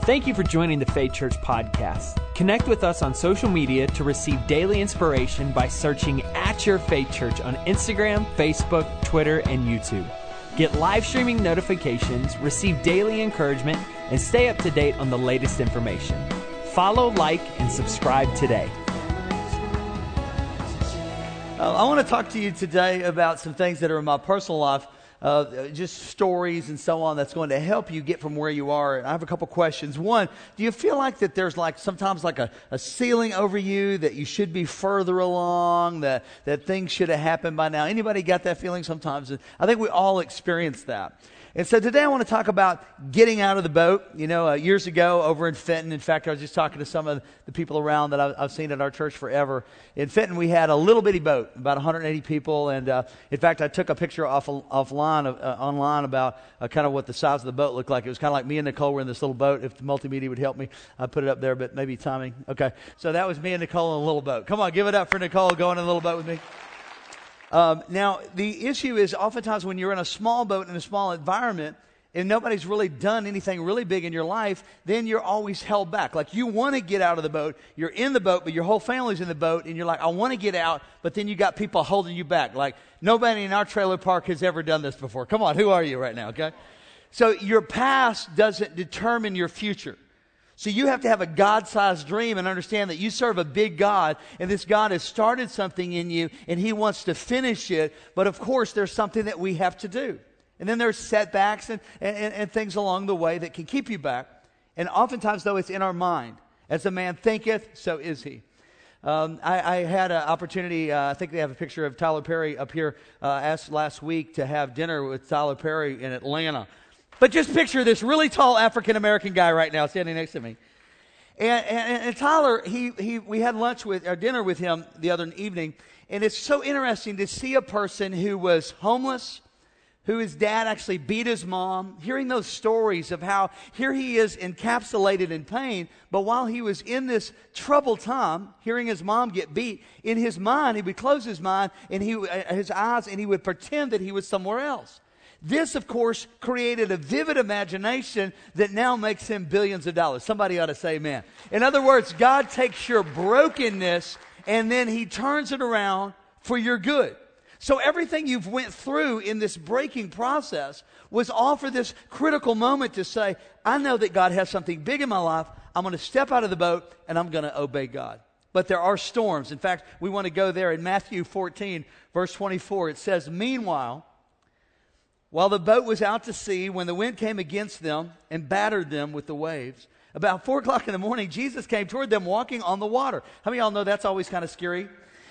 Thank you for joining the Faith Church podcast. Connect with us on social media to receive daily inspiration by searching at Your Faith Church on Instagram, Facebook, Twitter, and YouTube. Get live streaming notifications, receive daily encouragement, and stay up to date on the latest information. Follow, like, and subscribe today. I want to talk to you today about some things that are in my personal life, just stories and so on that's going to help you get from where you are. And I have a couple questions. One, do you feel like that there's sometimes a ceiling over you, that you should be further along, that things should have happened by now? Anybody got that feeling sometimes? I think we all experience that. And so today I want to talk about getting out of the boat. You know, years ago over in Fenton, in fact, I was just talking to some of the people around that I've seen at our church forever. In Fenton, we had a little bitty boat, about 180 people. And in fact, I took a picture online about kind of what the size of the boat looked like. It was kind of like me and Nicole were in this little boat. If the multimedia would help me, I'd put it up there, but maybe timing. Okay, so that was me and Nicole in a little boat. Come on, give it up for Nicole going in a little boat with me. Now, the issue is oftentimes when you're in a small boat in a small environment and nobody's really done anything really big in your life, then you're always held back. Like, you want to get out of the boat, you're in the boat, but your whole family's in the boat, and you're like, I want to get out, but then you got people holding you back. Like, nobody in our trailer park has ever done this before. Come on, who are you right now, okay? So your past doesn't determine your future. So you have to have a God-sized dream and understand that you serve a big God, and this God has started something in you, and He wants to finish it. But of course, there's something that we have to do. And then there's setbacks and things along the way that can keep you back. And oftentimes, though, it's in our mind. As a man thinketh, so is he. I had an opportunity, I think they have a picture of Tyler Perry up here, asked last week to have dinner with Tyler Perry in Atlanta. But just picture this really tall African-American guy right now standing next to me. And Tyler, we had dinner with him the other evening, and it's so interesting to see a person who was homeless, who his dad actually beat his mom, hearing those stories of how here he is encapsulated in pain, but while he was in this troubled time, hearing his mom get beat, in his mind, he would close his mind and his eyes, and he would pretend that he was somewhere else. This, of course, created a vivid imagination that now makes him billions of dollars. Somebody ought to say amen. In other words, God takes your brokenness and then He turns it around for your good. So everything you've went through in this breaking process was all for this critical moment to say, I know that God has something big in my life. I'm going to step out of the boat and I'm going to obey God. But there are storms. In fact, we want to go there in Matthew 14, verse 24. It says, Meanwhile, while the boat was out to sea, when the wind came against them and battered them with the waves, about 4 o'clock in the morning, Jesus came toward them walking on the water. How many of y'all know that's always kind of scary?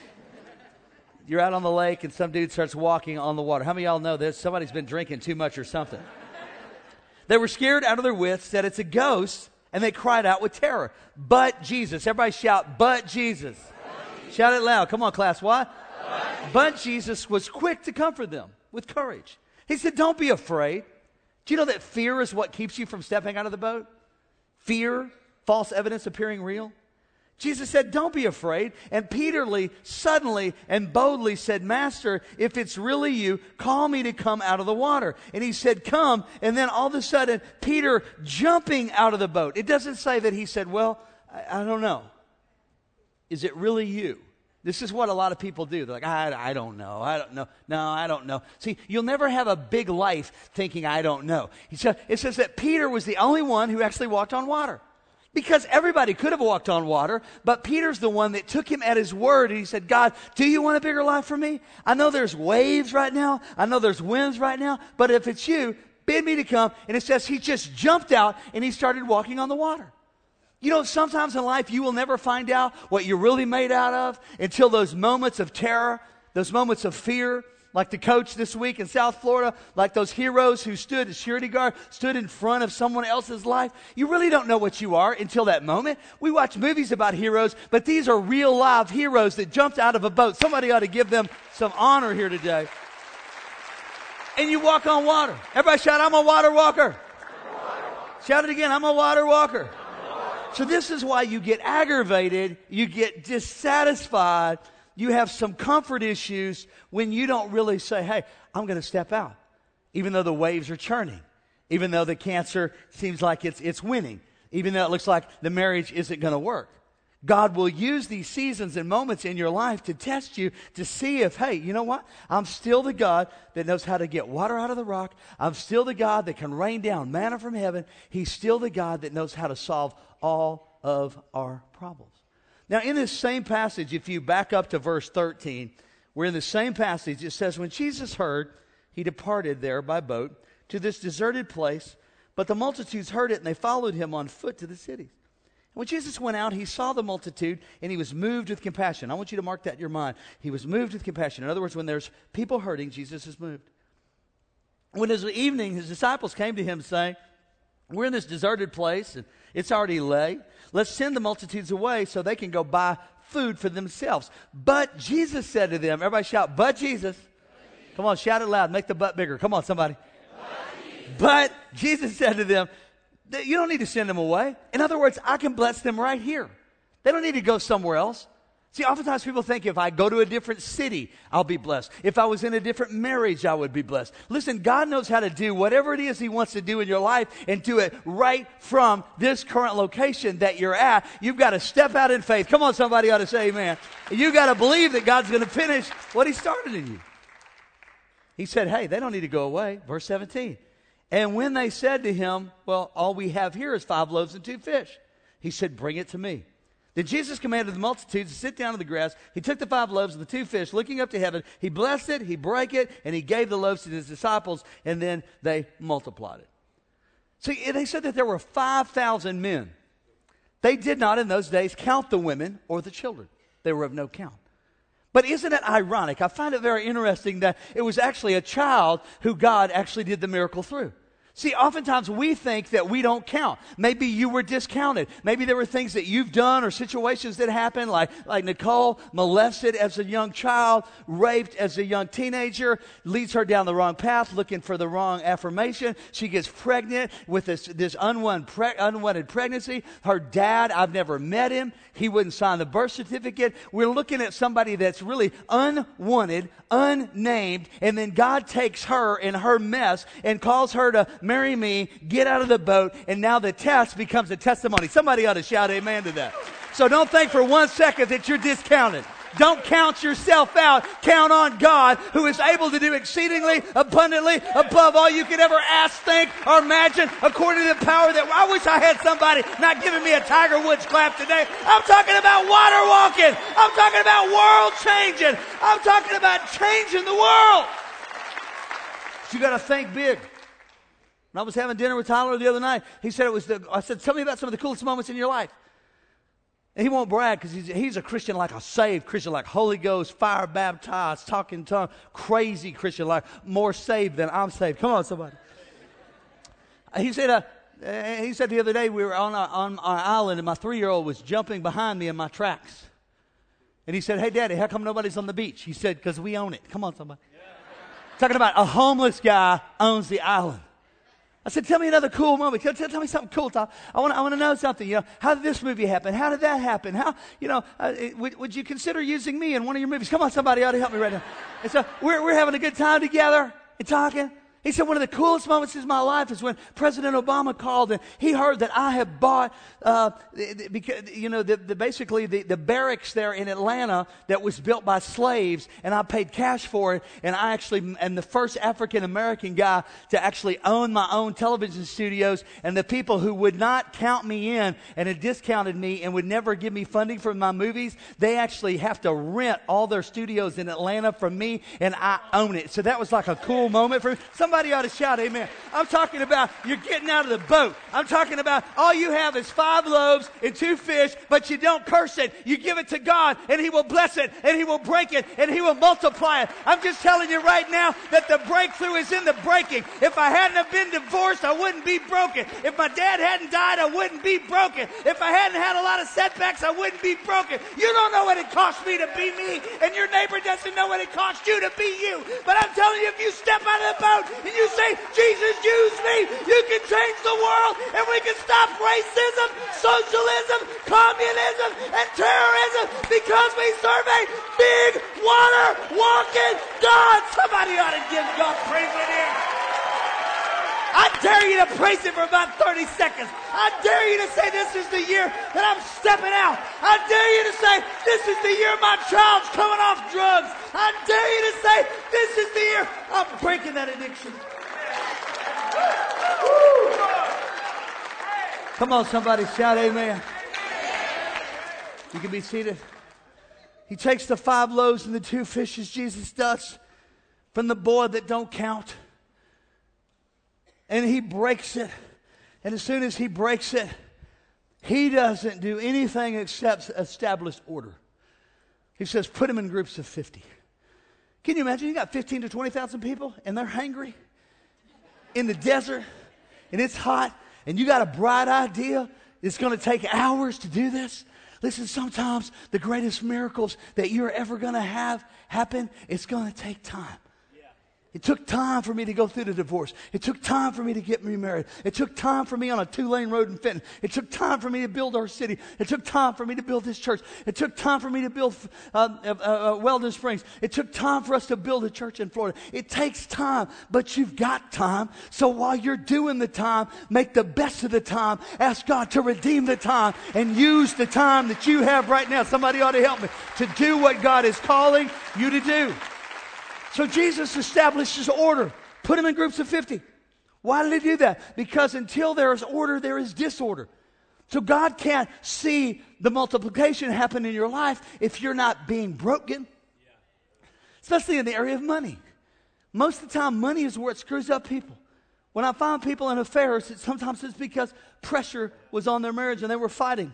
You're out on the lake and some dude starts walking on the water. How many of y'all know this? Somebody's been drinking too much or something. They were scared out of their wits, said it's a ghost, and they cried out with terror. But Jesus. Everybody shout, but Jesus. Shout it loud. Come on, class. What? But Jesus was quick to comfort them with courage. He said, don't be afraid. Do you know that fear is what keeps you from stepping out of the boat? Fear, false evidence appearing real. Jesus said, don't be afraid. And Peter suddenly and boldly said, Master, if it's really you, call me to come out of the water. And he said, come. And then all of a sudden, Peter jumping out of the boat. It doesn't say that he said, well, I don't know. Is it really you? This is what a lot of people do. They're like, I don't know. I don't know. No, I don't know. See, you'll never have a big life thinking, I don't know. It says that Peter was the only one who actually walked on water. Because everybody could have walked on water, but Peter's the one that took him at his word, and he said, God, do you want a bigger life for me? I know there's waves right now. I know there's winds right now, but if it's you, bid me to come. And it says he just jumped out, and he started walking on the water. You know, sometimes in life you will never find out what you're really made out of until those moments of terror, those moments of fear, like the coach this week in South Florida, like those heroes who stood as security guard, stood in front of someone else's life. You really don't know what you are until that moment. We watch movies about heroes, but these are real live heroes that jumped out of a boat. Somebody ought to give them some honor here today. And you walk on water. Everybody shout, I'm a water walker. Shout it again, I'm a water walker. So this is why you get aggravated, you get dissatisfied, you have some comfort issues when you don't really say, hey, I'm going to step out, even though the waves are churning, even though the cancer seems like it's winning. even though it looks like the marriage isn't going to work. God will use these seasons and moments in your life to test you, to see if, hey, you know what? I'm still the God that knows how to get water out of the rock. I'm still the God that can rain down manna from heaven. He's still the God that knows how to solve all of our problems. Now, in this same passage, if you back up to verse 13, we're in the same passage. It says, when Jesus heard, he departed there by boat to this deserted place, but the multitudes heard it, and they followed him on foot to the cities. When Jesus went out, he saw the multitude, and he was moved with compassion. I want you to mark that in your mind. He was moved with compassion. In other words, when there's people hurting, Jesus is moved. When it was evening, his disciples came to him saying, we're in this deserted place, and it's already late. Let's send the multitudes away so they can go buy food for themselves. But Jesus said to them, everybody shout, but Jesus. Come on, shout it loud. Make the butt bigger. Come on, somebody. But Jesus said to them, you don't need to send them away. In other words, I can bless them right here. They don't need to go somewhere else. See, oftentimes people think if I go to a different city, I'll be blessed. If I was in a different marriage, I would be blessed. Listen, God knows how to do whatever it is he wants to do in your life and do it right from this current location that you're at. You've got to step out in faith. Come on, somebody ought to say amen. You've got to believe that God's going to finish what he started in you. He said, hey, they don't need to go away. Verse 17. And when they said to him, well, all we have here is 5 loaves and 2 fish. He said, bring it to me. Then Jesus commanded the multitudes to sit down on the grass. He took the 5 loaves and the 2 fish, looking up to heaven. He blessed it, he broke it, and he gave the loaves to his disciples, and then they multiplied it. See, they said that there were 5,000 men. They did not in those days count the women or the children. They were of no count. But isn't it ironic? I find it very interesting that it was actually a child who God actually did the miracle through. See, oftentimes we think that we don't count. Maybe you were discounted. Maybe there were things that you've done or situations that happened, like Nicole molested as a young child, raped as a young teenager, leads her down the wrong path, looking for the wrong affirmation. She gets pregnant with this unwanted pregnancy. Her dad, I've never met him. He wouldn't sign the birth certificate. We're looking at somebody that's really unwanted, unnamed, and then God takes her in her mess and calls her to marry me, get out of the boat, and now the test becomes a testimony. Somebody ought to shout amen to that. So don't think for 1 second that you're discounted. Don't count yourself out. Count on God, who is able to do exceedingly abundantly above all you could ever ask, think, or imagine, according to the power that... I wish I had somebody not giving me a Tiger Woods clap today. I'm talking about water walking. I'm talking about world changing. I'm talking about changing the world. But you got to think big. When I was having dinner with Tyler the other night, he said I said, tell me about some of the coolest moments in your life. And he won't brag because he's a Christian, like a saved Christian, like Holy Ghost, fire baptized, talking tongue, crazy Christian, like more saved than I'm saved. Come on, somebody. He said the other day we were on our island and my 3-year-old was jumping behind me in my tracks. And he said, hey, Daddy, how come nobody's on the beach? He said, because we own it. Come on, somebody. Yeah. Talking about a homeless guy owns the island. I said, tell me another cool moment. Tell me something cool, Tom. I want to know something. You know, how did this movie happen? How did that happen? How, would you consider using me in one of your movies? Come on, somebody ought to help me right now. And so we're having a good time together and talking. He said, one of the coolest moments in my life is when President Obama called and he heard that I had bought, basically the barracks there in Atlanta that was built by slaves, and I paid cash for it, and I actually am the first African-American guy to actually own my own television studios, and the people who would not count me in and had discounted me and would never give me funding for my movies, they actually have to rent all their studios in Atlanta from me, and I own it. So that was like a cool moment for me. Somebody ought to shout amen. I'm talking about you're getting out of the boat. I'm talking about all you have is 5 loaves and 2 fish, but you don't curse it. You give it to God, and he will bless it, and he will break it, and he will multiply it. I'm just telling you right now that the breakthrough is in the breaking. If I hadn't have been divorced, I wouldn't be broken. If my dad hadn't died, I wouldn't be broken. If I hadn't had a lot of setbacks, I wouldn't be broken. You don't know what it cost me to be me, and your neighbor doesn't know what it cost you to be you. But I'm telling you, if you step out of the boat and you say, Jesus, use me, you can change the world, and we can stop racism, socialism, communism, and terrorism because we serve a big water walking God. Somebody ought to give God praise in here. I dare you to praise Him for about 30 seconds. I dare you to say, this is the year that I'm stepping out. I dare you to say, this is the year my child's coming off drugs. I dare you to say, this is the year I'm breaking that addiction. Come on, somebody shout amen. You can be seated. He takes the 5 loaves and the 2 fishes, Jesus does, from the boy that don't count. And He breaks it. And as soon as He breaks it, He doesn't do anything except establish order. He says, put them in groups of 50. Can you imagine? You got 15 to 20,000 people and they're hungry in the desert and it's hot and you got a bright idea. It's going to take hours to do this. Listen, sometimes the greatest miracles that you're ever going to have happen, it's going to take time. It took time for me to go through the divorce. It took time for me to get remarried. It took time for me on a 2-lane road in Fenton. It took time for me to build our city. It took time for me to build this church. It took time for me to build Weldon Springs. It took time for us to build a church in Florida. It takes time, but you've got time. So while you're doing the time, make the best of the time. Ask God to redeem the time and use the time that you have right now. Somebody ought to help me to do what God is calling you to do. So Jesus establishes order. Put them in groups of 50. Why did He do that? Because until there is order, there is disorder. So God can't see the multiplication happen in your life if you're not being broken. Especially in the area of money. Most of the time, money is where it screws up people. When I find people in affairs, sometimes it's because pressure was on their marriage and they were fighting.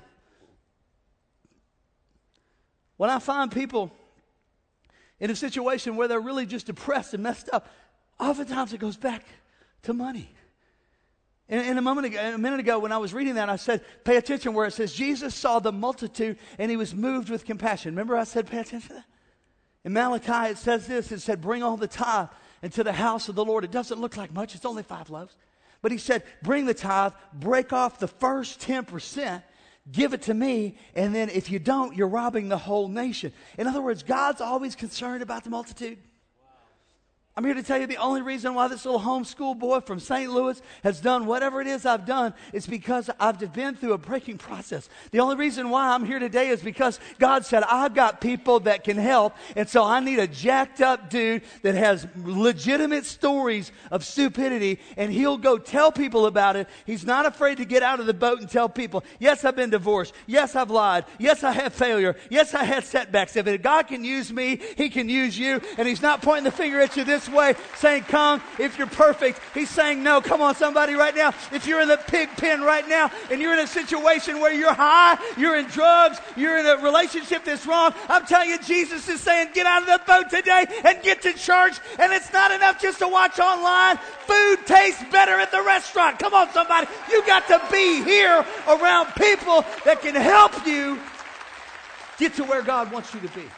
When I find people in a situation where they're really just depressed and messed up, oftentimes it goes back to money. And a minute ago when I was reading that, I said, pay attention where it says, Jesus saw the multitude and He was moved with compassion. Remember I said, pay attention to that? In Malachi it says this, it said, bring all the tithe into the house of the Lord. It doesn't look like much, it's only 5 loaves. But He said, bring the tithe, break off the first 10%, give it to me, and then if you don't, you're robbing the whole nation. In other words, God's always concerned about the multitude. I'm here to tell you the only reason why this little homeschool boy from St. Louis has done whatever it is I've done is because I've been through a breaking process. The only reason why I'm here today is because God said, I've got people that can help, and so I need a jacked up dude that has legitimate stories of stupidity, and he'll go tell people about it. He's not afraid to get out of the boat and tell people, yes, I've been divorced. Yes, I've lied. Yes, I have failure. Yes, I had setbacks. If God can use me, He can use you, and He's not pointing the finger at you this way saying, come if you're perfect. He's saying, no. Come on, somebody right now. If you're in the pig pen right now and you're in a situation where you're high, you're in drugs, you're in a relationship that's wrong, I'm telling you, Jesus is saying, get out of the boat today and get to church. And it's not enough just to watch online. Food tastes better at the restaurant. Come on, somebody. You got to be here around people that can help you get to where God wants you to be.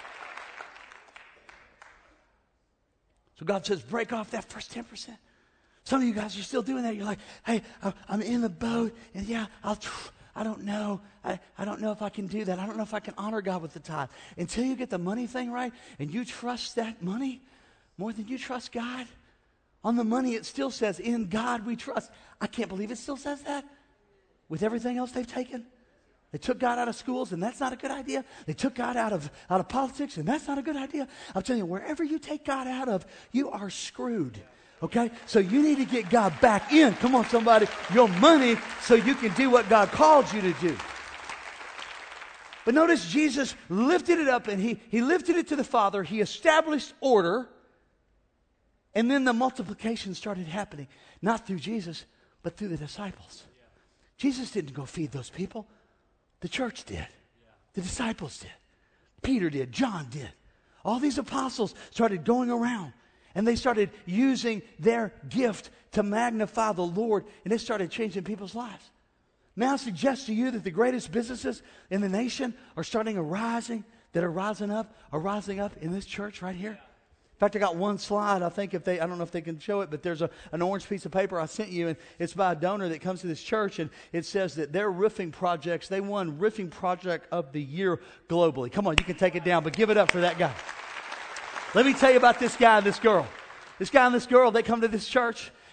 So God says, break off that first 10%. Some of you guys are still doing that. You're like, hey, I'm in the boat, and yeah, I don't know. I don't know if I can do that. I don't know if I can honor God with the tithe. Until you get the money thing right, and you trust that money more than you trust God. On the money, it still says, in God we trust. I can't believe it still says that with everything else they've taken. They took God out of schools, and that's not a good idea. They took God out of politics, and that's not a good idea. I'm telling you, wherever you take God out of, you are screwed. Okay? So you need to get God back in. Come on, somebody. Your money so you can do what God called you to do. But notice Jesus lifted it up, and he lifted it to the Father. He established order, and then the multiplication started happening. Not through Jesus, but through the disciples. Jesus didn't go feed those people. The church did. The disciples did. Peter did. John did. All these apostles started going around, and they started using their gift to magnify the Lord, and they started changing people's lives. May I suggest to you that the greatest businesses in the nation are starting that are rising up in this church right here. In fact, I got one slide. I don't know if they can show it, but there's an orange piece of paper I sent you, and it's by a donor that comes to this church, and it says that their roofing projects, they won Roofing Project of the Year globally. Come on, you can take it down, but give it up for that guy. Let me tell you about this guy and this girl. This guy and this girl, they come to this church,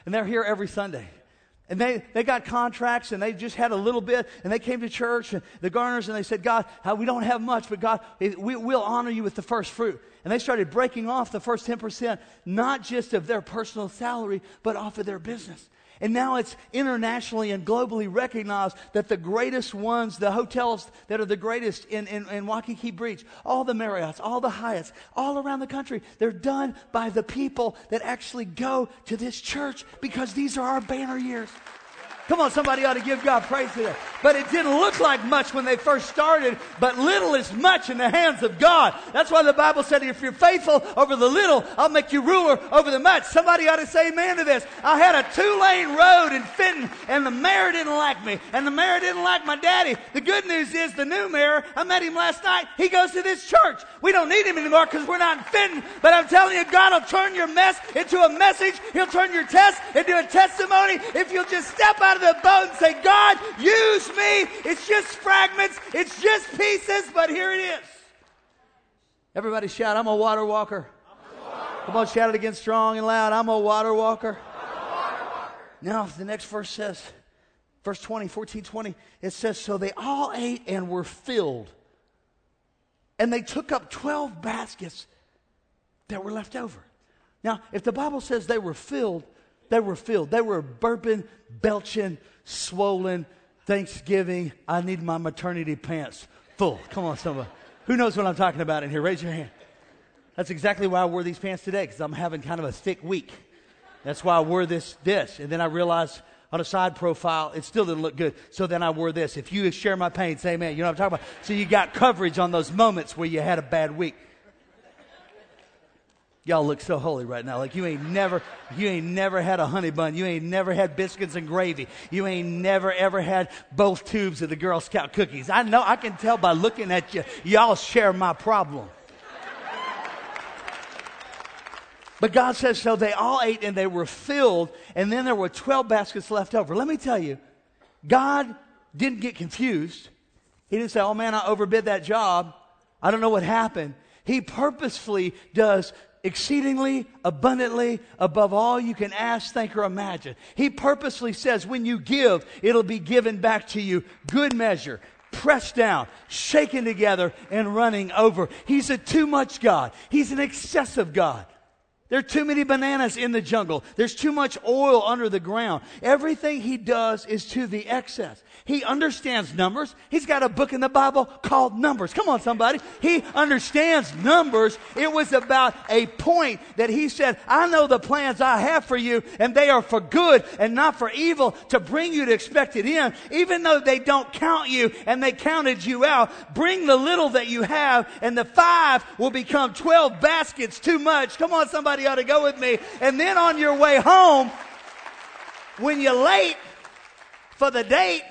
And they're here every Sunday. And they got contracts, and they just had a little bit, and they came to church, and the Garners, and they said, God, we don't have much, but God, we'll honor you with the first fruit. And they started breaking off the first 10%, not just of their personal salary, but off of their business. And now it's internationally and globally recognized that the greatest ones, the hotels that are the greatest in Waikiki Beach, all the Marriotts, all the Hyatts, all around the country, they're done by the people that actually go to this church because these are our banner years. Come on, somebody ought to give God praise today. But it didn't look like much when they first started, but little is much in the hands of God. That's why the Bible said, if you're faithful over the little, I'll make you ruler over the much. Somebody ought to say amen to this. I had a 2-lane road in Fenton, and the mayor didn't like me, and the mayor didn't like my daddy. The good news is the new mayor, I met him last night, he goes to this church. We don't need him anymore because we're not in Fenton, but I'm telling you, God will turn your mess into a message. He'll turn your test into a testimony if you'll just step out of the boat and say, God, use me. It's just fragments. It's just pieces, but here it is. Everybody shout, I'm a water walker. Come on, shout it again strong and loud. I'm a water walker. Now, the next verse says, verse 20, 14:20, it says, so they all ate and were filled. And they took up 12 baskets that were left over. Now, if the Bible says they were filled, they were filled. They were burping, belching, swollen. Thanksgiving, I need my maternity pants full. Come on, somebody. Who knows what I'm talking about in here? Raise your hand. That's exactly why I wore these pants today, because I'm having kind of a thick week. That's why I wore this. And then I realized on a side profile, it still didn't look good. So then I wore this. If you share my pain, say amen. You know what I'm talking about? So you got coverage on those moments where you had a bad week. Y'all look so holy right now. Like you ain't never had a honey bun. You ain't never had biscuits and gravy. You ain't never ever had both tubes of the Girl Scout cookies. I know, I can tell by looking at you, y'all share my problem. But God says, so they all ate and they were filled, and then there were 12 baskets left over. Let me tell you, God didn't get confused. He didn't say, oh man, I overbid that job. I don't know what happened. He purposefully does exceedingly abundantly above all you can ask, think, or imagine. He purposely says when you give, it'll be given back to you. Good measure, pressed down, shaken together, and running over. He's a too much God. He's an excessive God. There are too many bananas in the jungle. There's too much oil under the ground. Everything he does is to the excess. He understands numbers. He's got a book in the Bible called Numbers. Come on, somebody. He understands numbers. It was about a point that he said, I know the plans I have for you, and they are for good and not for evil, to bring you to expected end. Even though they don't count you and they counted you out, bring the little that you have, and the 5 will become 12 baskets too much. Come on, somebody ought to go with me. And then on your way home, when you're late for the date,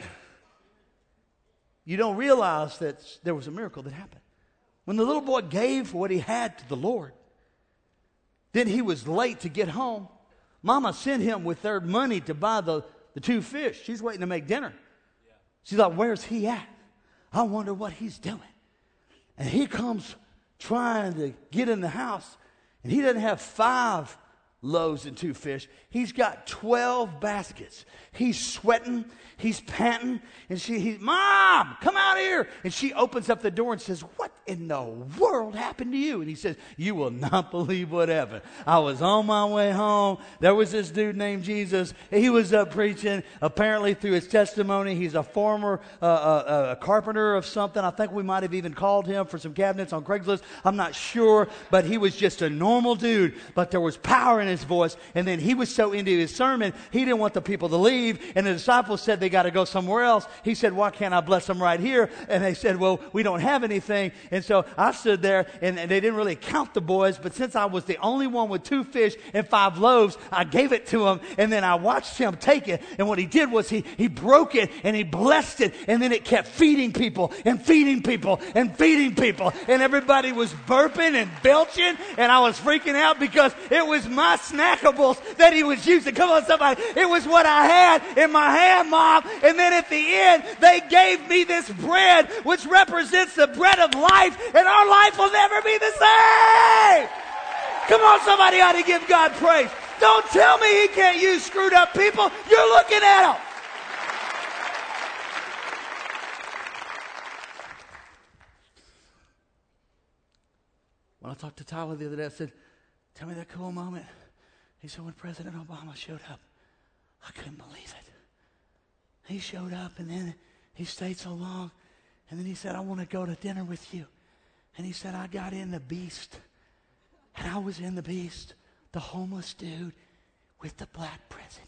you don't realize that there was a miracle that happened. When the little boy gave what he had to the Lord, then he was late to get home. Mama sent him with their money to buy the 2 fish. She's waiting to make dinner. She's like, where's he at? I wonder what he's doing. And he comes trying to get in the house, and he doesn't have 5 loaves and 2 fish. He's got 12 baskets. He's sweating. He's panting. And he's, Mom, come out here. And she opens up the door and says, what in the world happened to you? And he says, you will not believe what happened. I was on my way home. There was this dude named Jesus. He was up preaching. Apparently through his testimony, he's a former a carpenter of something. I think we might have even called him for some cabinets on Craigslist. I'm not sure. But he was just a normal dude. But there was power in his voice. And then he was so into his sermon, he didn't want the people to leave. And the disciples said they got to go somewhere else. He said, why can't I bless them right here? And they said, well, we don't have anything. And so I stood there, and they didn't really count the boys, but since I was the only one with 2 fish and 5 loaves, I gave it to him, and then I watched him take it. And what he did was he broke it, and he blessed it, and then it kept feeding people and feeding people and feeding people. And everybody was burping and belching, and I was freaking out because it was my snackables that he was using. Come on, somebody. It was what I had in my hand, Mom. And then at the end, they gave me this bread, which represents the bread of life, and our life will never be the same. Come on, somebody ought to give God praise. Don't tell me he can't use screwed up people. You're looking at him. When I talked to Tyler the other day, I said, tell me that cool moment. He said, when President Obama showed up, I couldn't believe it. He showed up, and then he stayed so long. And then he said, I want to go to dinner with you. And he said, I got in the Beast. And I was in the Beast, the homeless dude with the black president.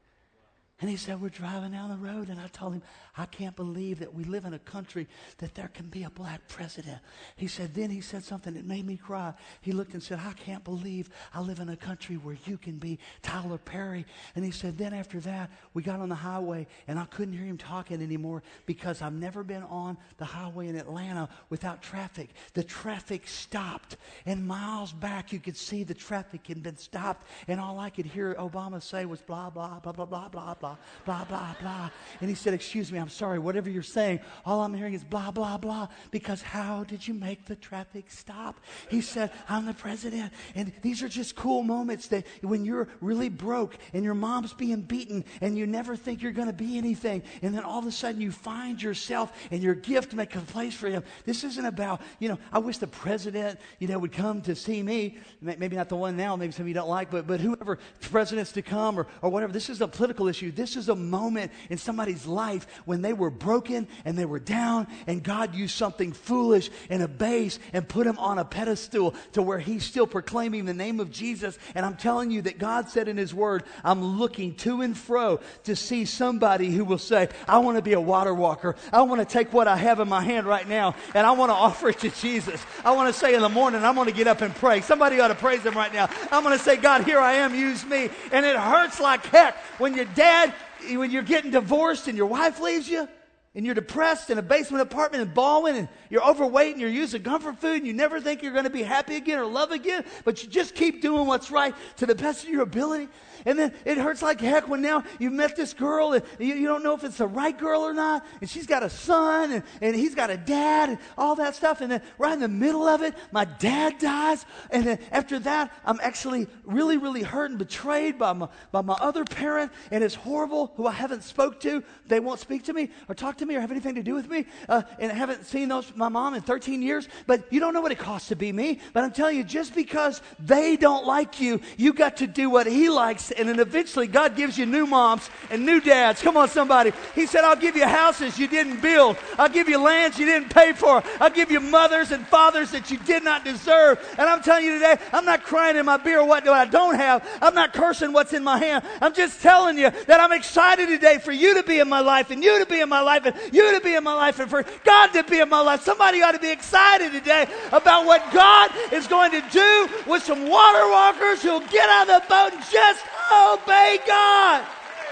And he said, we're driving down the road, and I told him, I can't believe that we live in a country that there can be a black president. He said, then he said something that made me cry. He looked and said, I can't believe I live in a country where you can be Tyler Perry. And he said, then after that, we got on the highway, and I couldn't hear him talking anymore because I've never been on the highway in Atlanta without traffic. The traffic stopped, and miles back, you could see the traffic had been stopped, and all I could hear Obama say was blah, blah, blah, blah, blah, blah, blah. Blah, blah, blah. And he said, excuse me, I'm sorry, whatever you're saying, all I'm hearing is blah, blah, blah, because how did you make the traffic stop? He said, I'm the president. And these are just cool moments that when you're really broke and your mom's being beaten and you never think you're going to be anything, and then all of a sudden you find yourself and your gift make a place for him. This isn't about, I wish the president, would come to see me, maybe not the one now, maybe some of you don't like, but whoever presidents to come or whatever. This is a political issue. This is a moment in somebody's life when they were broken and they were down, and God used something foolish and a base and put him on a pedestal to where he's still proclaiming the name of Jesus. And I'm telling you that God said in his word, I'm looking to and fro to see somebody who will say, I want to be a water walker. I want to take what I have in my hand right now and I want to offer it to Jesus. I want to say in the morning, I'm going to get up and pray. Somebody ought to praise him right now. I'm going to say, God, here I am, use me. And it hurts like heck when your dad, when you're getting divorced and your wife leaves you and you're depressed in a basement apartment in Baldwin and you're overweight and you're using comfort food and you never think you're going to be happy again or love again, but you just keep doing what's right to the best of your ability. And then it hurts like heck when now you've met this girl and you don't know if it's the right girl or not. And she's got a son and he's got a dad and all that stuff. And then right in the middle of it, my dad dies. And then after that, I'm actually really, really hurt and betrayed by my other parent. And it's horrible, who I haven't spoke to. They won't speak to me or talk to me or have anything to do with me. And I haven't seen my mom in 13 years. But you don't know what it costs to be me. But I'm telling you, just because they don't like you, you got to do what he likes. And then eventually God gives you new moms and new dads. Come on, somebody. He said, I'll give you houses you didn't build. I'll give you lands you didn't pay for. I'll give you mothers and fathers that you did not deserve. And I'm telling you today, I'm not crying in my beer what I don't have. I'm not cursing what's in my hand. I'm just telling you that I'm excited today for you to be in my life and you to be in my life and you to be in my life and for God to be in my life. Somebody ought to be excited today about what God is going to do with some water walkers who'll get on the boat and just obey God.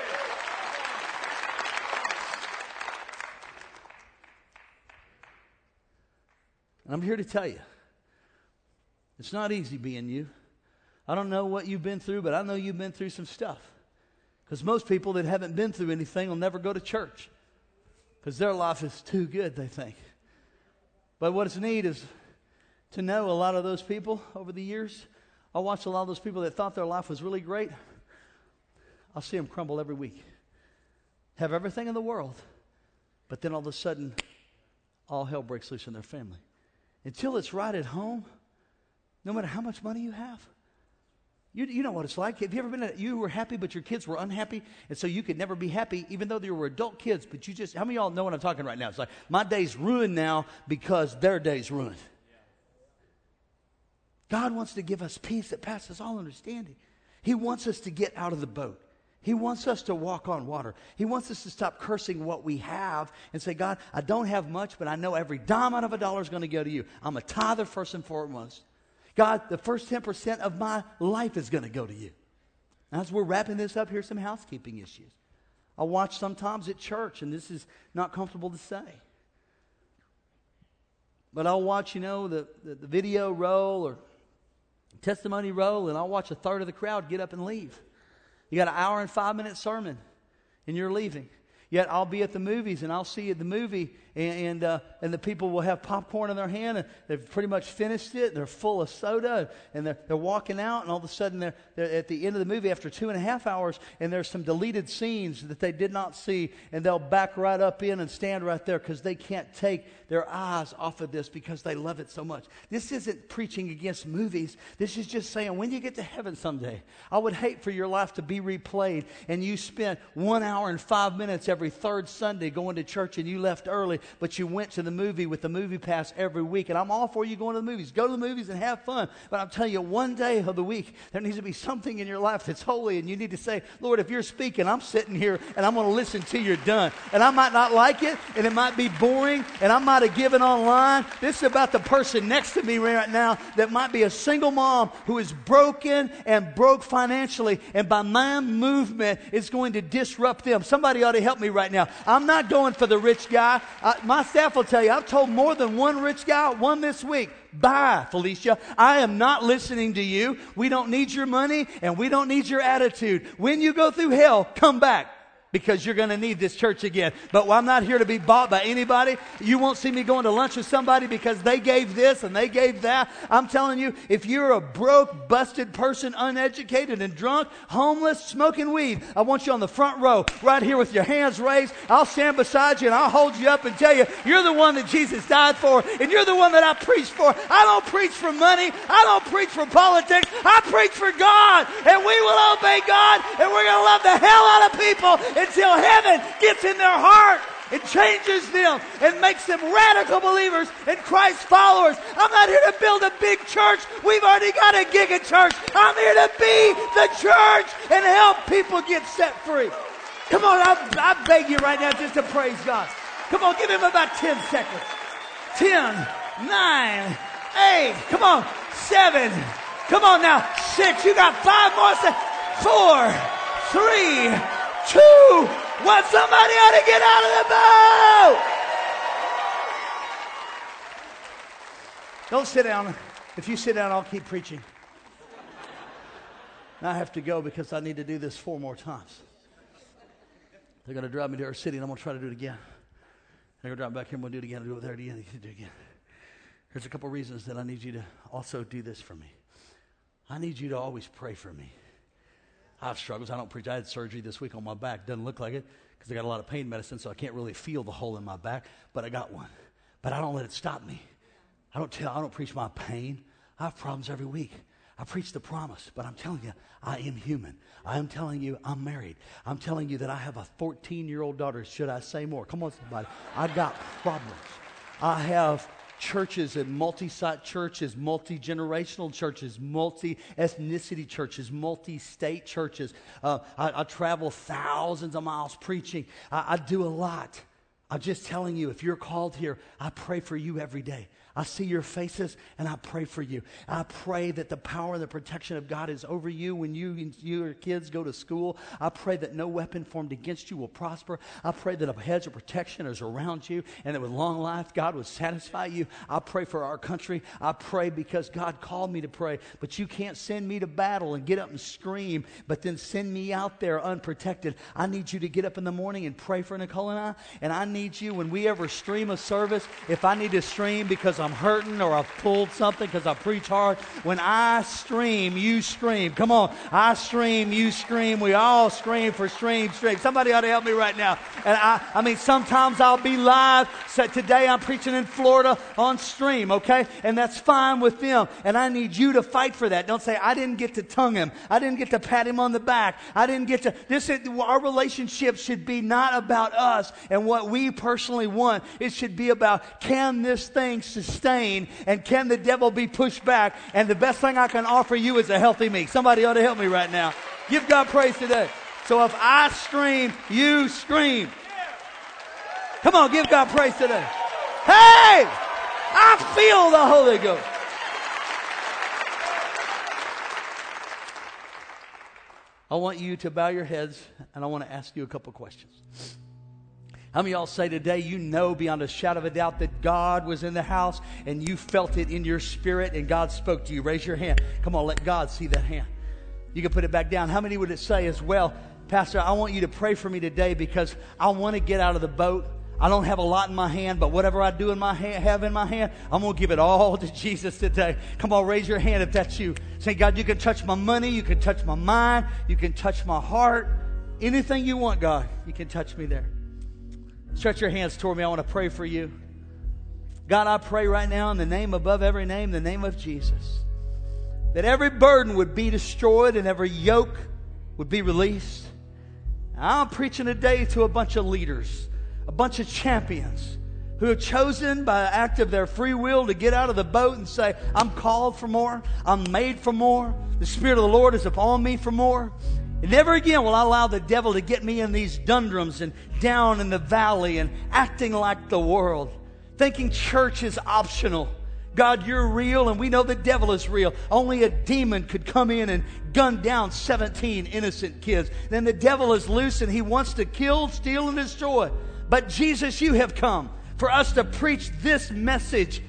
And I'm here to tell you, it's not easy being you. I don't know what you've been through, but I know you've been through some stuff. Because most people that haven't been through anything will never go to church. Because their life is too good, they think. But what's neat is to know a lot of those people over the years. I watched a lot of those people that thought their life was really great. I'll see them crumble every week. Have everything in the world. But then all of a sudden, all hell breaks loose in their family. Until it's right at home, no matter how much money you have. You know what it's like. Have you ever been you were happy, but your kids were unhappy, and so you could never be happy, even though they were adult kids, but you just, how many of y'all know what I'm talking right now? It's like, my day's ruined now because their day's ruined. God wants to give us peace that passes all understanding. He wants us to get out of the boat. He wants us to walk on water. He wants us to stop cursing what we have and say, God, I don't have much, but I know every dime out of a dollar is going to go to you. I'm a tither first and foremost. God, the first 10% of my life is going to go to you. As we're wrapping this up, here's some housekeeping issues. I watch sometimes at church, and this is not comfortable to say. But I'll watch, the video roll or testimony roll, and I'll watch a third of the crowd get up and leave. You got an hour and 5-minute sermon, and you're leaving. Yet I'll be at the movies and I'll see the movie and the people will have popcorn in their hand and they've pretty much finished it. They're full of soda and they're walking out, and all of a sudden they're at the end of the movie after 2.5 hours, and there's some deleted scenes that they did not see, and they'll back right up in and stand right there because they can't take their eyes off of this because they love it so much. This isn't preaching against movies. This is just saying when you get to heaven someday, I would hate for your life to be replayed and you spent 1 hour and 5 minutes every third Sunday going to church and you left early, but you went to the movie with the movie pass every week. And I'm all for you going to the movies. Go to the movies and have fun. But I'm telling you, one day of the week, there needs to be something in your life that's holy, and you need to say, Lord, if you're speaking, I'm sitting here and I'm going to listen till you're done. And I might not like it, and it might be boring, and I might have given online. This is about the person next to me right now that might be a single mom who is broken and broke financially, and by my movement, it's going to disrupt them. Somebody ought to help me right now. I'm not going for the rich guy. My staff will tell you, I've told more than one rich guy, one this week. Bye, Felicia. I am not listening to you. We don't need your money, and we don't need your attitude. When you go through hell, come back, because you're going to need this church again. But I'm not here to be bought by anybody. You won't see me going to lunch with somebody because they gave this and they gave that. I'm telling you, if you're a broke, busted person, uneducated and drunk, homeless, smoking weed, I want you on the front row right here with your hands raised. I'll stand beside you and I'll hold you up and tell you, you're the one that Jesus died for, and you're the one that I preach for. I don't preach for money. I don't preach for politics. I preach for God, and we will obey God, and we're going to love the hell out of people until heaven gets in their heart and changes them and makes them radical believers and Christ followers. I'm not here to build a big church. We've already got a giga church. I'm here to be the church and help people get set free. Come on, I beg you right now just to praise God. Come on, give him about 10 seconds. 10, 9, 8, come on, 7, come on now, 6, you got 5 more seconds, 4, 3, 2, 1. Somebody ought to get out of the boat. Don't sit down. If you sit down, I'll keep preaching. Now I have to go because I need to do this 4 more times. They're going to drive me to our city, and I'm going to try to do it again. They're going to drive back here, and we'll do it again. Do it there again. Do it again. There's a couple reasons that I need you to also do this for me. I need you to always pray for me. I have struggles. I don't preach. I had surgery this week on my back. Doesn't look like it because I got a lot of pain medicine, so I can't really feel the hole in my back, but I got one. But I don't let it stop me. I don't preach my pain. I have problems every week. I preach the promise, but I'm telling you, I am human. I am telling you, I'm married. I'm telling you that I have a 14-year-old daughter. Should I say more? Come on, somebody. I got problems. I have churches and multi-site churches, multi-generational churches, multi-ethnicity churches, multi-state churches. I travel thousands of miles preaching. I do a lot. I'm just telling you, if you're called here, I pray for you every day. I see your faces and I pray for you. I pray that the power and the protection of God is over you when you and your kids go to school. I pray that no weapon formed against you will prosper. I pray that a hedge of protection is around you and that with long life, God would satisfy you. I pray for our country. I pray because God called me to pray, but you can't send me to battle and get up and scream, but then send me out there unprotected. I need you to get up in the morning and pray for Nicole and I need you when we ever stream a service, if I need to stream because I'm hurting or I've pulled something because I preach hard. When I stream, you scream. Come on. I stream, you scream. We all scream for stream. Somebody ought to help me right now. And I mean, sometimes I'll be live. So today I'm preaching in Florida on stream, okay? And that's fine with them. And I need you to fight for that. Don't say, I didn't get to tongue him. I didn't get to pat him on the back. I didn't get to... Our relationship should be not about us and what we personally want. It should be about, can this thing sustain and can the devil be pushed back? And the best thing I can offer you is a healthy me. Somebody ought to help me right now. Give God praise today. So if I stream, you scream. Come on, give God praise today. Hey! I feel the Holy Ghost. I want you to bow your heads and I want to ask you a couple questions. How many of y'all say today you know beyond a shadow of a doubt that God was in the house and you felt it in your spirit and God spoke to you? Raise your hand. Come on, let God see that hand. You can put it back down. How many would it say as well, Pastor, I want you to pray for me today because I want to get out of the boat. I don't have a lot in my hand, but whatever I do have in my hand, I'm going to give it all to Jesus today. Come on, raise your hand if that's you. Say, God, you can touch my money. You can touch my mind. You can touch my heart. Anything you want, God, you can touch me there. Stretch your hands toward me. I want to pray for you. God, I pray right now in the name above every name, the name of Jesus, that every burden would be destroyed and every yoke would be released. I'm preaching today to a bunch of leaders, a bunch of champions who have chosen by the act of their free will to get out of the boat and say, I'm called for more. I'm made for more. The Spirit of the Lord is upon me for more. And never again will I allow the devil to get me in these doldrums and down in the valley and acting like the world, thinking church is optional. God, you're real, and we know the devil is real. Only a demon could come in and gun down 17 innocent kids. Then the devil is loose, and he wants to kill, steal, and destroy. But Jesus, you have come for us to preach this message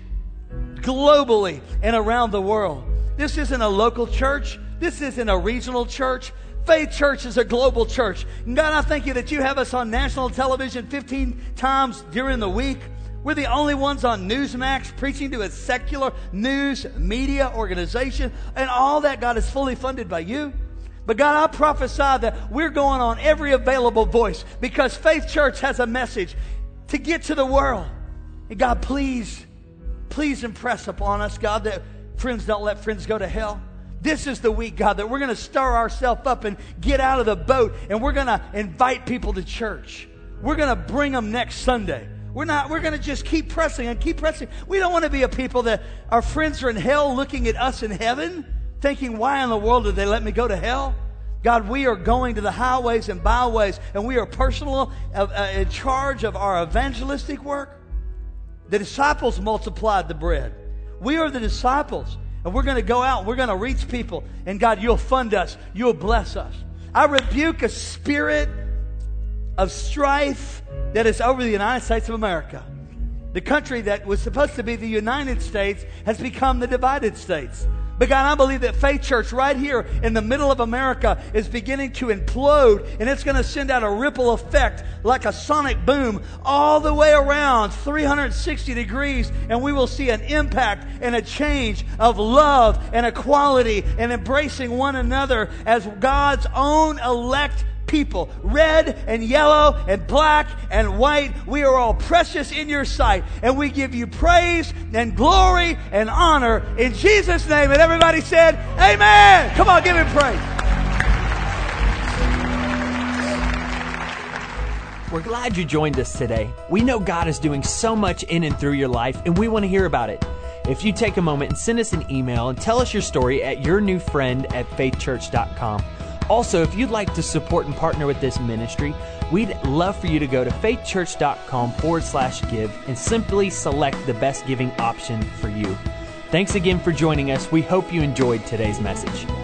globally and around the world. This isn't a local church. This isn't a regional church. Faith Church is a global church. And God, I thank you that you have us on national television 15 times during the week. We're the only ones on Newsmax preaching to a secular news media organization. And all that, God, is fully funded by you. But God, I prophesy that we're going on every available voice because Faith Church has a message to get to the world. And God, please impress upon us, God, that friends don't let friends go to hell. This is the week, God, that we're going to stir ourselves up and get out of the boat, and we're going to invite people to church. We're going to bring them next Sunday. We're going to just keep pressing and keep pressing. We don't want to be a people that our friends are in hell looking at us in heaven, thinking, why in the world did they let me go to hell? God, we are going to the highways and byways, and we are personal in charge of our evangelistic work. The disciples multiplied the bread. We are the disciples. And we're going to go out. We're going to reach people. And God, you'll fund us. You'll bless us. I rebuke a spirit of strife that is over the United States of America. The country that was supposed to be the United States has become the divided states. But God, I believe that Faith Church right here in the middle of America is beginning to implode, and it's going to send out a ripple effect like a sonic boom all the way around 360 degrees, and we will see an impact and a change of love and equality and embracing one another as God's own elect people, red and yellow and black and white. We are all precious in your sight, and we give you praise and glory and honor in Jesus' name. And everybody said, amen. Come on, give him praise. We're glad you joined us today. We know God is doing so much in and through your life, and we want to hear about it. If you take a moment and send us an email and tell us your story at yournewfriend@faithchurch.com. Also, if you'd like to support and partner with this ministry, we'd love for you to go to faithchurch.com/give and simply select the best giving option for you. Thanks again for joining us. We hope you enjoyed today's message.